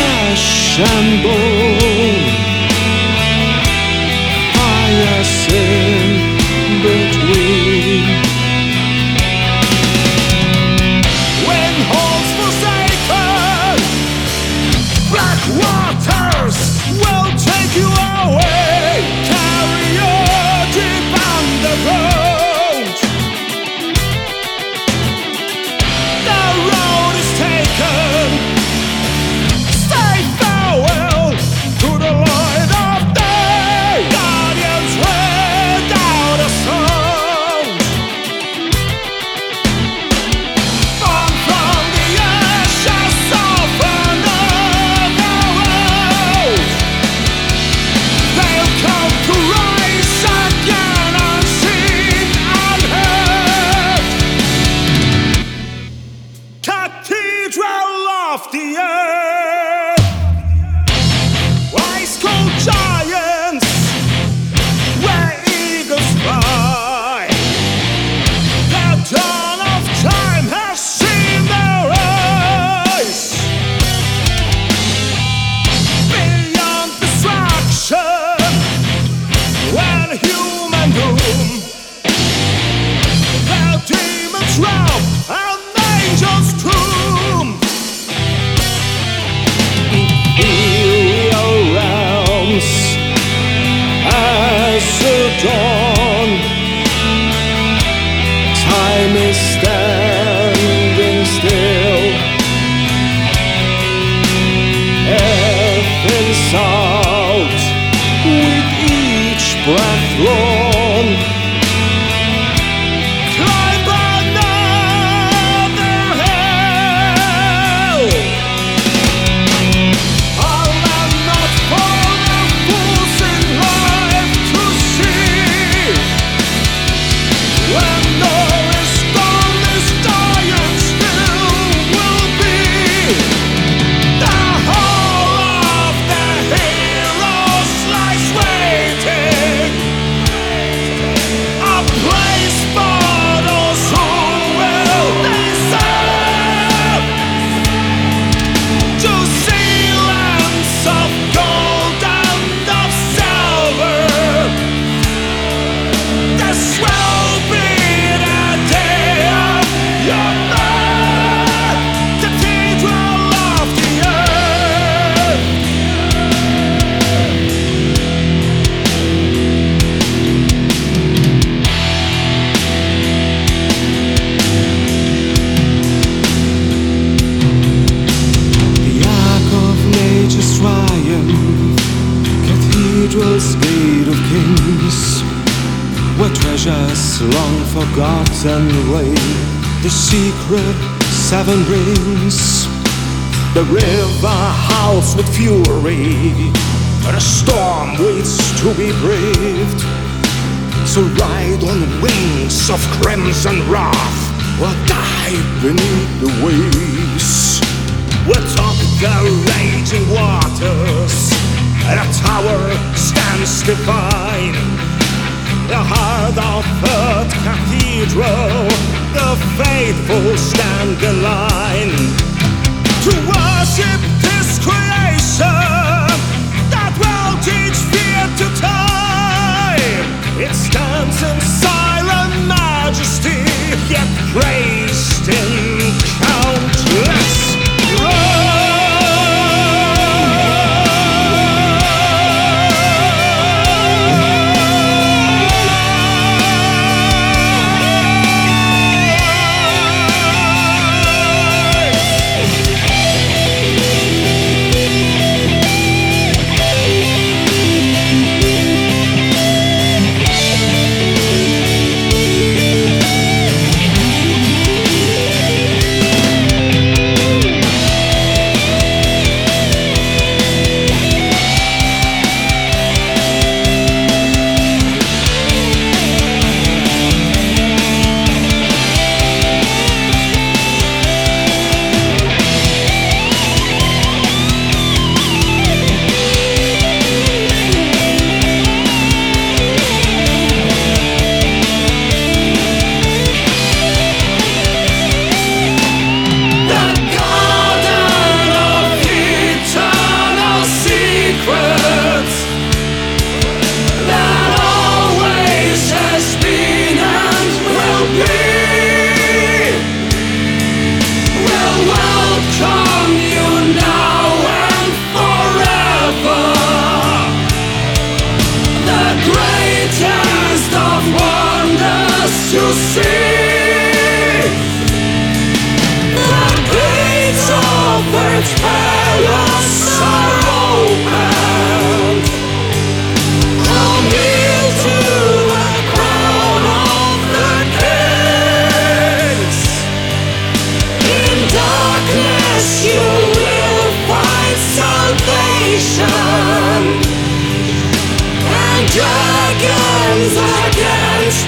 flesh and bone, hyacinth between. When home's forsaken, black waters will take you away, carry you deep underground. The road is taken. Say farewell to the light of day, guardians without a sound. Born from the ashes of another world, they'll come to rise again unseen, unheard. Cathedral of the earth, wise cold giants, where eagles fly. The dawn of time has seen their eyes. Beyond destruction, when human doom, the demons rob and angels tomb. Ethereal realms as the dawn, time is standing still. Heaven's out with each breath drawn. Climb another hell. I'll not for the fools in life to see. When all is gone, this giant still will be. The whole of the heroes lies waiting, a place for those who will deserve to see lands of gold and of silver. This will be the day of your birth, Cathedral of the earth. The arc of nature's triumph, cathedral's gate of kings, where treasures long forgotten lay, the secret seven rings. The river howls with fury, but a storm waits to be braved. So ride on wings of crimson wrath, or die beneath the waves. Atop the raging waters, a tower stands divine. The heart of Earth Cathedral, the faithful stand in line to worship this creation that will teach fear to time. It stands in silent majesty, yet praised in countless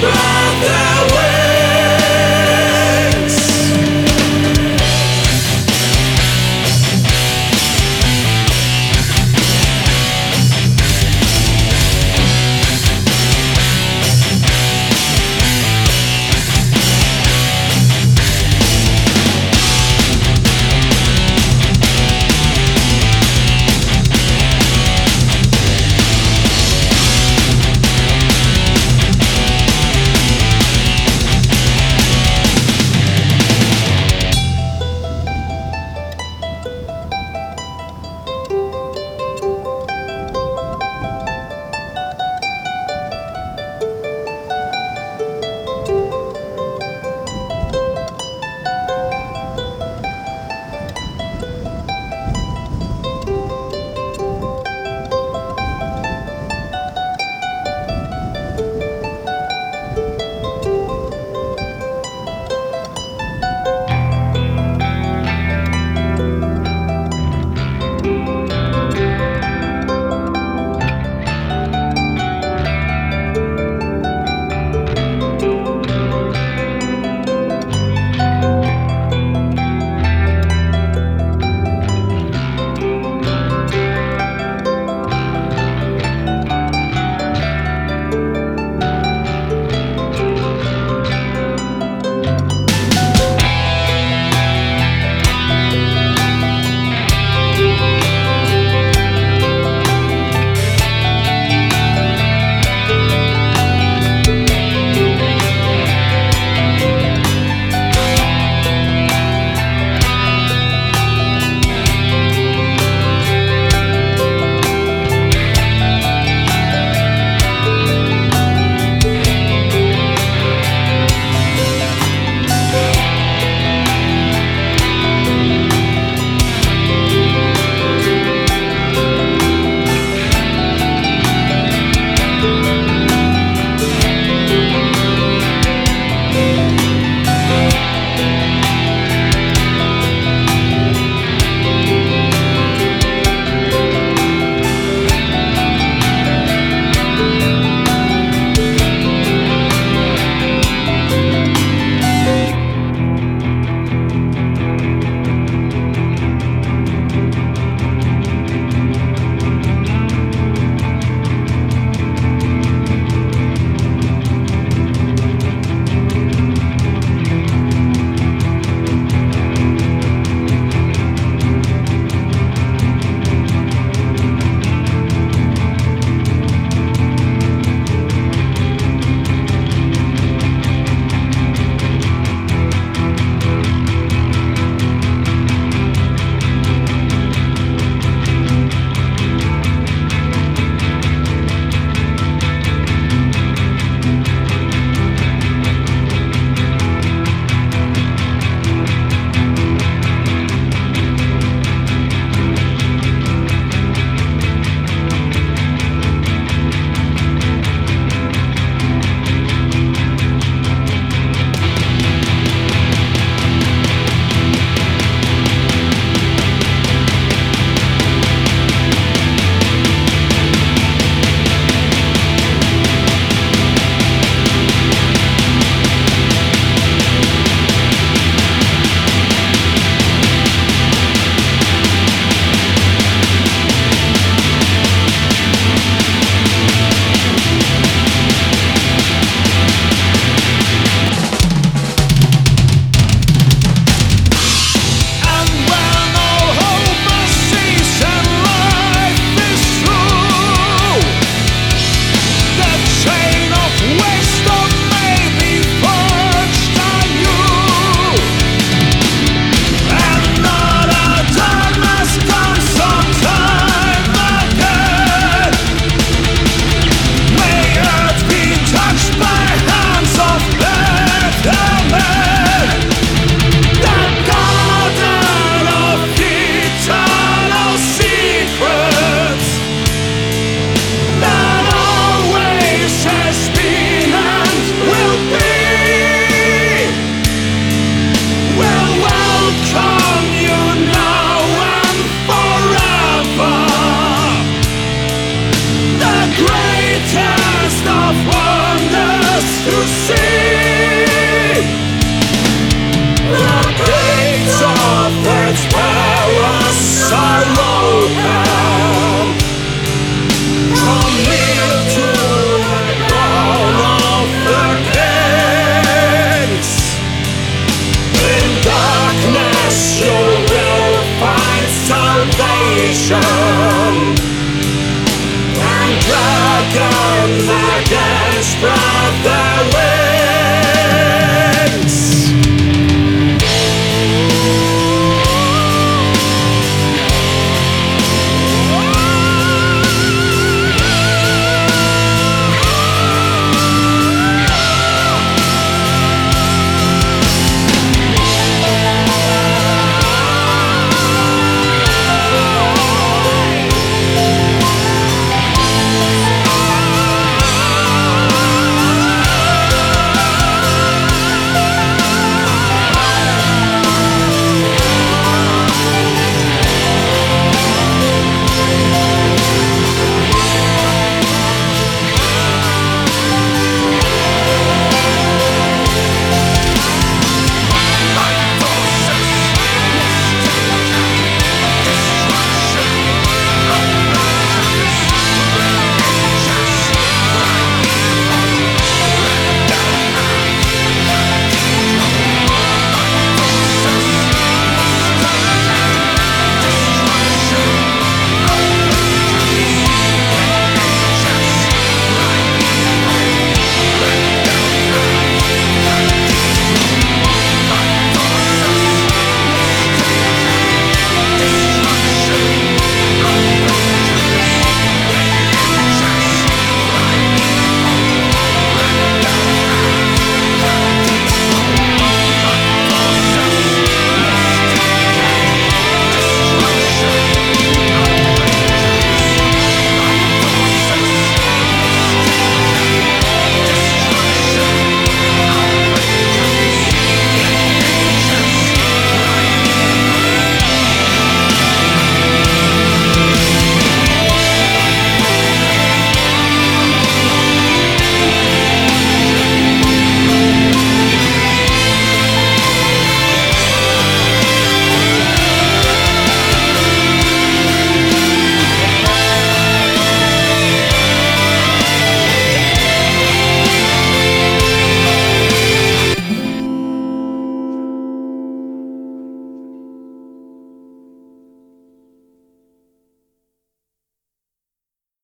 Brother